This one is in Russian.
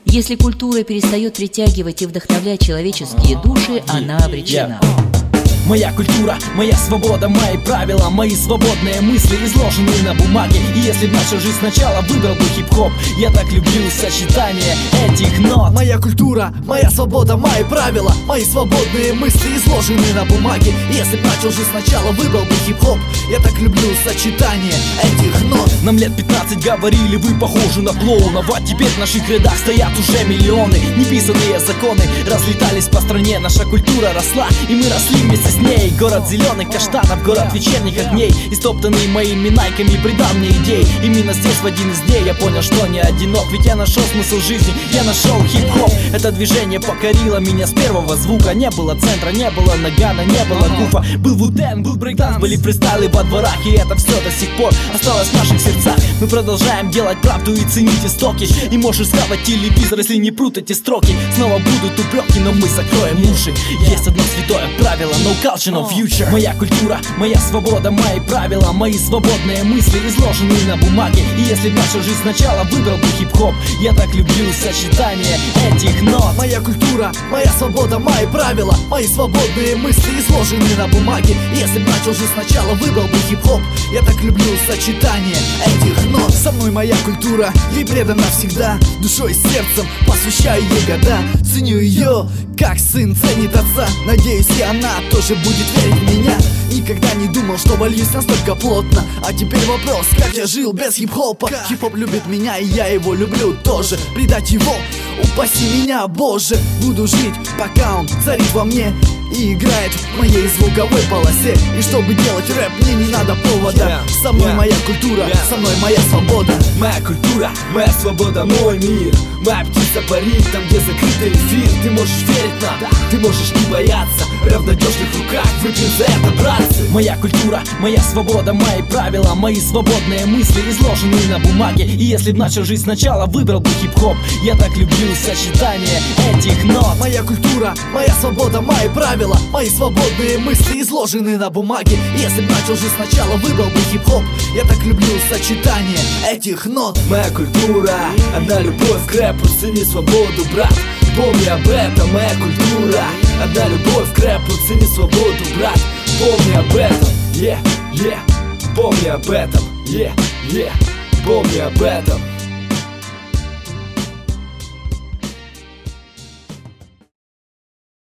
Если культура перестает притягивать и вдохновлять человеческие души, она обречена. Моя культура, моя свобода, мои правила, мои свободные мысли изложены на бумаге. И если б начал жить сначала, выбрал бы хип-хоп. Я так люблю сочетание этих нот. Моя культура, моя свобода, мои правила, мои свободные мысли изложены на бумаге. И если б начал жить сначала, выбрал бы хип-хоп. Я так люблю сочетание этих нот. Нам лет 15 говорили, вы похожи на клоунов, а теперь в наших рядах стоят уже миллионы. Неписанные законы разлетались по стране. Наша культура росла, и мы росли вместе с ней. Город зеленых каштанов, город вечерних огней, истоптанный моими найками, придал мне идей. Именно здесь в один из дней я понял, что не одинок. Ведь я нашел смысл жизни, я нашел хип-хоп. Это движение покорило меня с первого звука. Не было центра, не было нагана, не было гуфа. Был вуден, был брейкданс, были фристайлы во дворах. И это все до сих пор осталось в наших сердцах. Мы продолжаем делать правду и ценить истоки. И можешь схавать телевизор, если не прут эти строки. Снова будут упреки, но мы закроем уши. Есть одно святое правило: no culture, no future. Моя культура, моя свобода, мои правила, мои свободные мысли изложены на бумаге. И если б начал жить сначала, выбрал бы хип-хоп. Я так люблю сочетание этих нот. Моя культура, моя свобода, мои правила, мои свободные мысли изложены на бумаге. И если б начал жить сначала, выбрал бы хип-хоп. Я так люблю сочетание этих нот. Со мной моя культура, ей предана всегда. Душой и сердцем посвящаю ей года. Ценю ее, как сын ценит отца. Надеюсь, и она тоже будет верить в меня. Никогда не думал, что вольюсь настолько плотно. А теперь вопрос, как я жил без хип-хопа. Хип-хоп любит меня, и я его люблю тоже. Предать его, упаси меня, Боже. Буду жить, пока он царит во мне и играет в моей звуковой полосе. И чтобы делать рэп, мне не надо повода. Со мной моя культура, со мной моя свобода. Моя культура, моя свобода, мой мир. Моя птица парит там, где закрытый эфир. Ты можешь верить нам, ты можешь не бояться. В надежных руках выпьем за это, братцы. Моя культура, моя свобода, мои правила, мои свободные мысли изложены на бумаге. И если б начал жить сначала, выбрал бы хип-хоп. Я так люблю сочетание этих нот. Моя культура, моя свобода, мои правила, мои свободные мысли изложены на бумаге. И если б начал жить сначала, выбрал бы хип-хоп. Я так люблю сочетание этих нот. Моя культура, одна любовь к рэпу, цени свободу, брат. Помни об этом, моя культура. Одна любовь к рэпу, цени свободу, брат. Помни об этом, помни об этом, помни об этом.